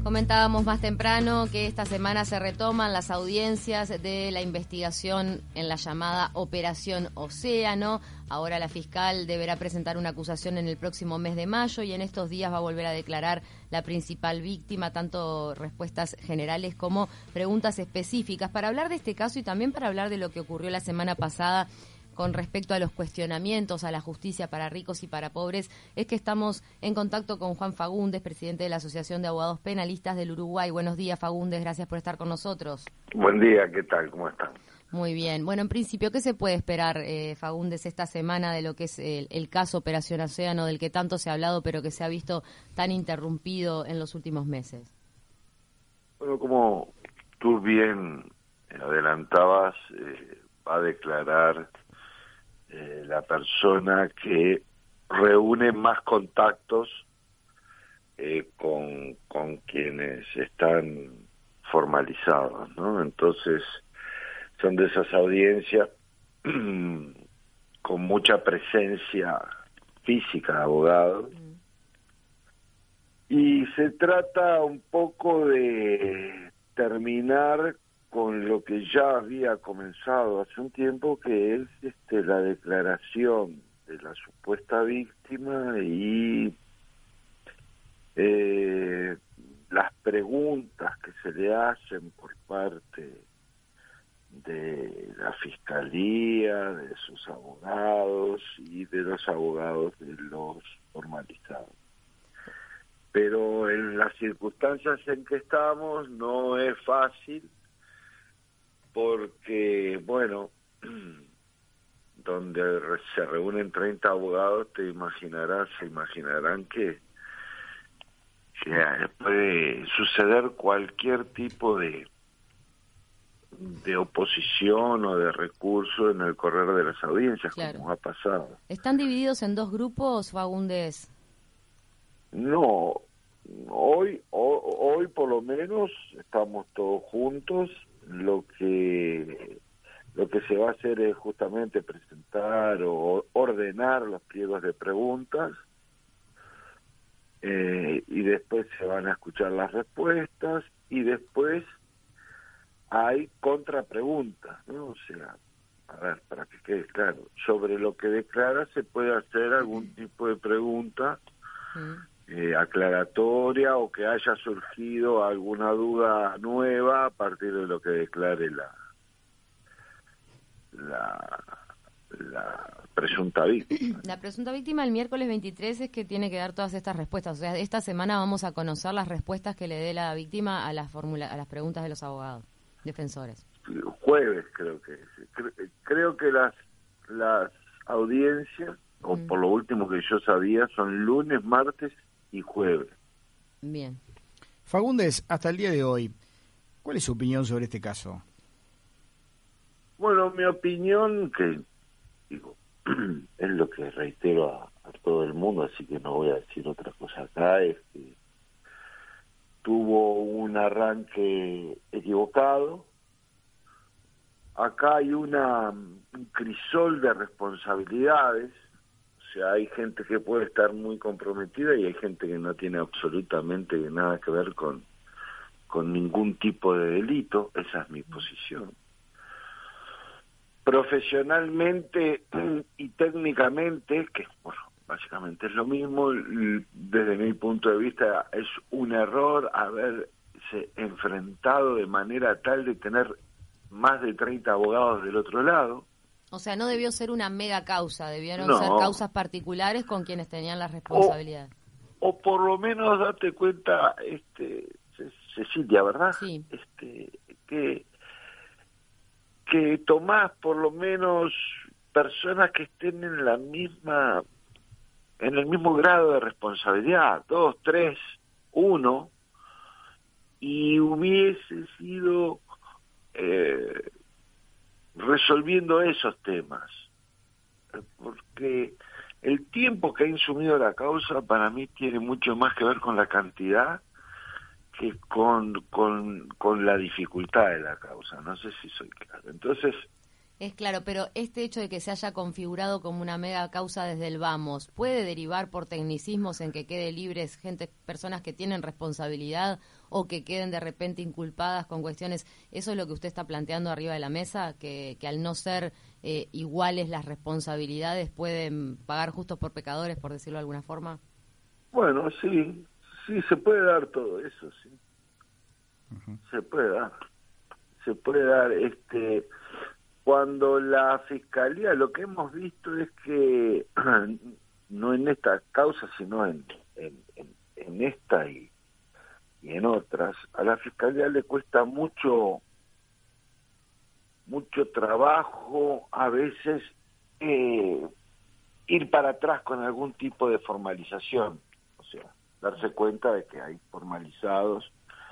Comentábamos más temprano que esta semana se retoman las audiencias de la investigación en la llamada Operación Océano. Ahora la fiscal deberá presentar una acusación en el próximo mes de mayo y en estos días va a volver a declarar la principal víctima, tanto respuestas generales como preguntas específicas. Para hablar de este caso y también para hablar de lo que ocurrió la semana pasada con respecto a los cuestionamientos a la justicia para ricos y para pobres, es que estamos en contacto con Juan Fagundes, presidente de la Asociación de Abogados Penalistas del Uruguay. Buenos días, Fagundes, gracias por estar con nosotros. Buen día, ¿qué tal? ¿Cómo están? Muy bien. Bueno, en principio, ¿qué se puede esperar, Fagundes, esta semana de lo que es el caso Operación Océano, del que tanto se ha hablado, pero que se ha visto tan interrumpido en los últimos meses? Bueno, como tú bien adelantabas, va a declarar la persona que reúne más contactos con quienes están formalizados, ¿no? Entonces, son de esas audiencias con mucha presencia física de abogados. Y se trata un poco de terminar con lo que ya había comenzado hace un tiempo, que es la declaración de la supuesta víctima y las preguntas que se le hacen por parte de la fiscalía, de sus abogados y de los abogados de los formalizados. Pero en las circunstancias en que estamos no es fácil, porque, bueno, donde se reúnen 30 abogados, se imaginarán que puede suceder cualquier tipo de oposición o de recurso en el correr de las audiencias, claro, como ha pasado. ¿Están divididos en dos grupos, Fagundes? No, hoy por lo menos estamos todos juntos. Lo que se va a hacer es justamente presentar o ordenar los pliegos de preguntas, y después se van a escuchar las respuestas y después hay contrapreguntas, ¿no? O sea, a ver, para que quede claro, sobre lo que declara se puede hacer algún tipo de pregunta aclaratoria o que haya surgido alguna duda nueva a partir de lo que declare la presunta víctima. La presunta víctima el miércoles 23 es que tiene que dar todas estas respuestas. O sea, esta semana vamos a conocer las respuestas que le dé la víctima a las preguntas de los abogados defensores. Jueves creo que es. Creo que las audiencias, o por lo último que yo sabía, son lunes, martes y jueves. Bien. Fagundes, hasta el día de hoy, ¿cuál es su opinión sobre este caso? Bueno, mi opinión, que digo, es lo que reitero a todo el mundo, así que no voy a decir otra cosa acá, es que tuvo un arranque equivocado. Acá hay un crisol de responsabilidades. O sea, hay gente que puede estar muy comprometida y hay gente que no tiene absolutamente nada que ver con ningún tipo de delito. Esa es mi posición. Profesionalmente y técnicamente, que bueno, básicamente es lo mismo, desde mi punto de vista es un error haberse enfrentado de manera tal de tener más de 30 abogados del otro lado. O sea, no debió ser una mega causa, debieron ser causas particulares con quienes tenían las responsabilidades. O por lo menos date cuenta, Cecilia, ¿verdad? Sí. Que tomás por lo menos personas que estén en el mismo grado de responsabilidad, 2, 3, 1, y hubiese sido resolviendo esos temas, porque el tiempo que ha insumido la causa para mí tiene mucho más que ver con la cantidad que con la dificultad de la causa. No sé si soy claro. Entonces, Es claro, pero este hecho de que se haya configurado como una mega causa desde el vamos, ¿puede derivar por tecnicismos en que quede libres personas que tienen responsabilidad o que queden de repente inculpadas con cuestiones? ¿Eso es lo que usted está planteando arriba de la mesa? Que al no ser iguales las responsabilidades pueden pagar justos por pecadores, por decirlo de alguna forma. Bueno, sí, se puede dar todo eso, sí. Uh-huh. Se puede dar, cuando la Fiscalía, lo que hemos visto es que, no en esta causa, sino en esta y en otras, a la Fiscalía le cuesta mucho trabajo a veces ir para atrás con algún tipo de formalización, o sea, darse cuenta de que hay formalizados,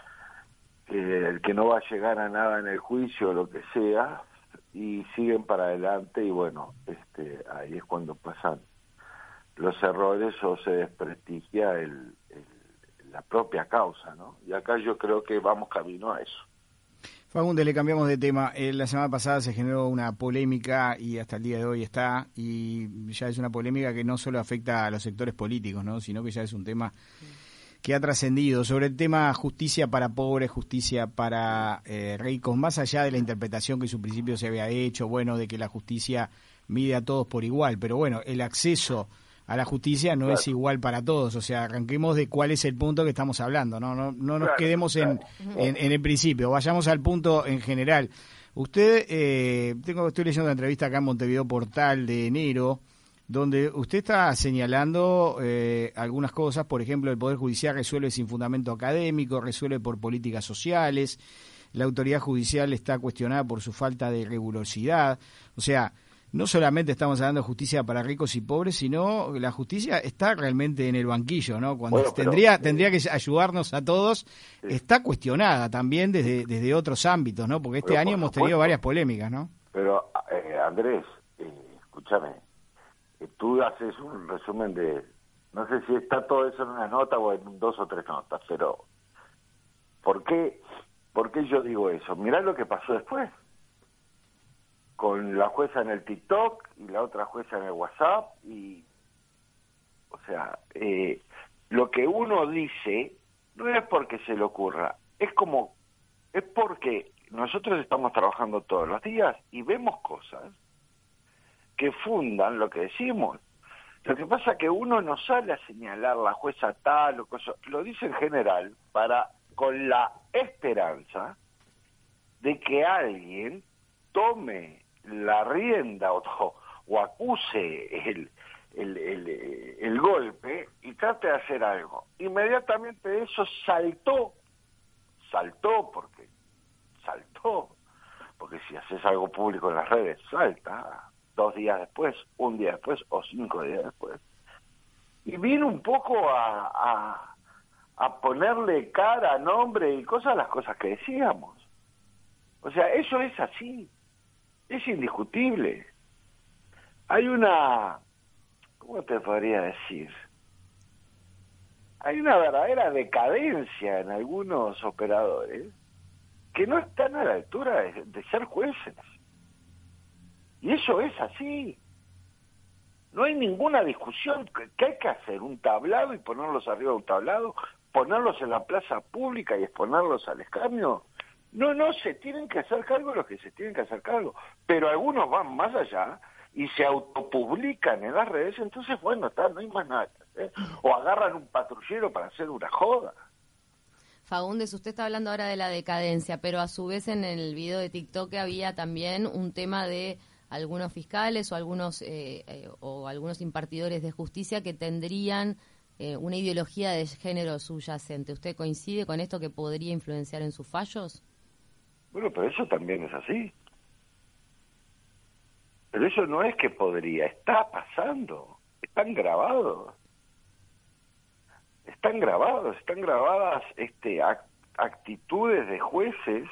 el que no va a llegar a nada en el juicio o lo que sea, y siguen para adelante, y bueno, ahí es cuando pasan los errores o se desprestigia la propia causa, ¿no? Y acá yo creo que vamos camino a eso. Fagundes, le cambiamos de tema. La semana pasada se generó una polémica y hasta el día de hoy está, y ya es una polémica que no solo afecta a los sectores políticos, ¿no? Sino que ya es un tema que ha trascendido sobre el tema justicia para pobres, justicia para ricos, más allá de la interpretación que en su principio se había hecho, bueno, de que la justicia mide a todos por igual, pero bueno, el acceso a la justicia no es igual para todos, o sea, arranquemos de cuál es el punto que estamos hablando, no nos quedemos en el principio, vayamos al punto en general. Usted, estoy leyendo una entrevista acá en Montevideo Portal de enero, donde usted está señalando algunas cosas, por ejemplo, el Poder Judicial resuelve sin fundamento académico, resuelve por políticas sociales, la autoridad judicial está cuestionada por su falta de rigurosidad, o sea, no solamente estamos hablando de justicia para ricos y pobres, sino la justicia está realmente en el banquillo, ¿no? Cuando tendría que ayudarnos a todos, sí. Está cuestionada también desde otros ámbitos, ¿no? Porque este año hemos tenido varias polémicas, ¿no? Pero, Andrés, escúchame, tú haces un resumen de, no sé si está todo eso en una nota o en 2 o 3 notas, pero ¿por qué yo digo eso? Mirá lo que pasó después, con la jueza en el TikTok y la otra jueza en el WhatsApp, y o sea, lo que uno dice no es porque se le ocurra, es porque nosotros estamos trabajando todos los días y vemos cosas que fundan lo que decimos. Lo que pasa es que uno no sale a señalar la jueza tal o cosa, lo dice en general con la esperanza de que alguien tome la rienda o acuse el golpe y trate de hacer algo. Inmediatamente eso saltó porque si haces algo público en las redes salta 2 días después, 1 día después o 5 días después. Y vino un poco a ponerle cara, nombre y cosas a las cosas que decíamos. O sea, eso es así, es indiscutible. Hay ¿cómo te podría decir? Hay una verdadera decadencia en algunos operadores que no están a la altura de ser jueces. Y eso es así. No hay ninguna discusión. ¿Qué hay que hacer? ¿Un tablado y ponerlos arriba de un tablado? ¿Ponerlos en la plaza pública y exponerlos al escarnio? No, se tienen que hacer cargo de los que se tienen que hacer cargo. Pero algunos van más allá y se autopublican en las redes, entonces, bueno, no hay más nada que hacer. O agarran un patrullero para hacer una joda. Fagundes, usted está hablando ahora de la decadencia, pero a su vez en el video de TikTok había también un tema de algunos fiscales o algunos impartidores de justicia que tendrían una ideología de género subyacente. ¿Usted coincide con esto que podría influenciar en sus fallos? Bueno, pero eso también es así. Pero eso no es que podría, está pasando. Están grabadas actitudes de jueces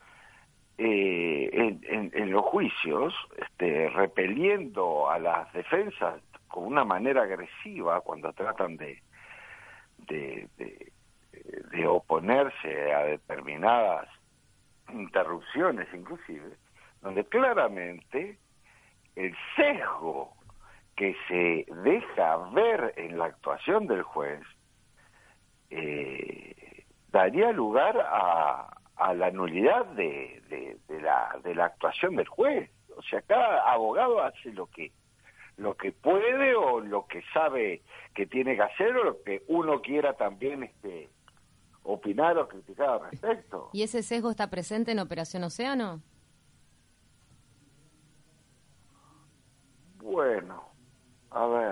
en los juicios, repeliendo a las defensas con una manera agresiva cuando tratan de oponerse a determinadas interrupciones inclusive, donde claramente el sesgo que se deja ver en la actuación del juez daría lugar a la nulidad de la actuación del juez. O sea, cada abogado hace lo que puede o lo que sabe que tiene que hacer o lo que uno quiera también opinar o criticar al respecto. ¿Y ese sesgo está presente en Operación Océano? Bueno, a ver,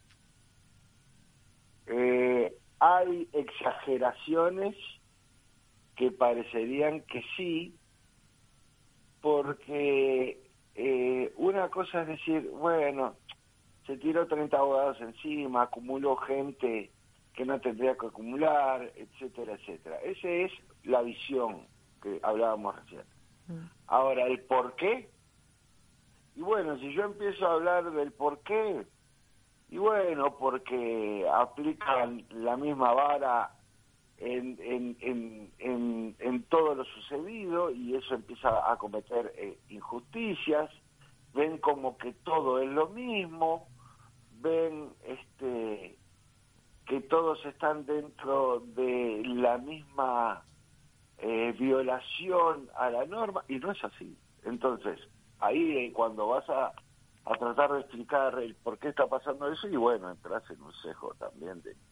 hay exageraciones que parecerían que sí, porque una cosa es decir, bueno, se tiró 30 abogados encima, acumuló gente que no tendría que acumular, etcétera, etcétera. Esa es la visión que hablábamos recién. Ahora, ¿el por qué? Y bueno, si yo empiezo a hablar del por qué, y bueno, porque aplican la misma vara en todo lo sucedido y eso empieza a cometer injusticias, ven como que todo es lo mismo, ven que todos están dentro de la misma violación a la norma, y no es así. Entonces, ahí cuando vas a tratar de explicar el por qué está pasando eso, y bueno, entras en un sesgo también de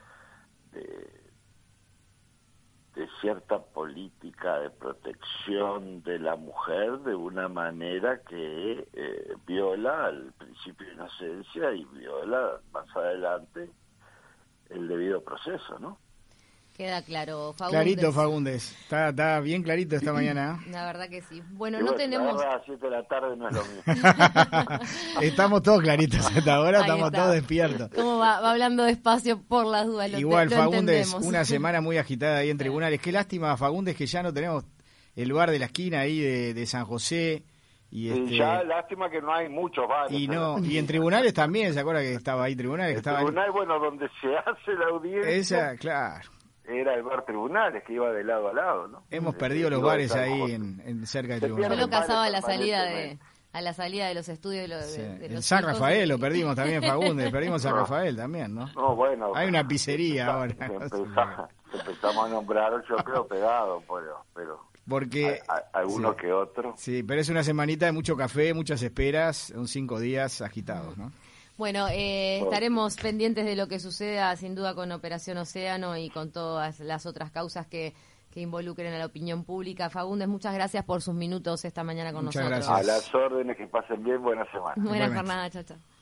cierta política de protección de la mujer de una manera que viola el principio de inocencia y viola más adelante el debido proceso, ¿no? Queda claro, Fagundes. Clarito, Fagundes. Está bien clarito esta mañana. La verdad que sí. Bueno, Y no bueno, tenemos... la verdad, a las 7 de la tarde no es lo mismo. Estamos todos claritos hasta ahora, Ahí estamos está. todos despiertos. ¿Cómo va hablando despacio por las dudas? Igual, lo Fagundes, entendemos. una semana muy agitada ahí en tribunales. Qué lástima, Fagundes, que ya no tenemos el bar de la esquina ahí de San José. Y ya, lástima que no hay muchos bares. Y en tribunales también, ¿se acuerda que estaba ahí tribunales? Que El estaba tribunal, bueno, donde se hace la audiencia... Esa, claro. Era el bar Tribunales, que iba de lado a lado, ¿no? Hemos perdido los bares ahí en cerca de Yo tribunales. lo casaba a la permanentemente. salida de los estudios de los, Sí. de En los San hijos. Rafael lo perdimos también, Fagundes. Perdimos San Rafael también, ¿no? No, bueno. Hay una pizzería ahora. Empezamos a nombrar, yo creo, pegado, pero Porque alguno sí, que otro. Sí, pero es una semanita de mucho café, muchas esperas, son 5 días agitados, ¿no? Bueno, estaremos pendientes de lo que suceda, sin duda, con Operación Océano y con todas las otras causas que involucren a la opinión pública. Fagundes, muchas gracias por sus minutos esta mañana con Muchas nosotros. gracias. A las órdenes, que pasen bien, buena semana. Buena Igualmente. jornada, chao, chao.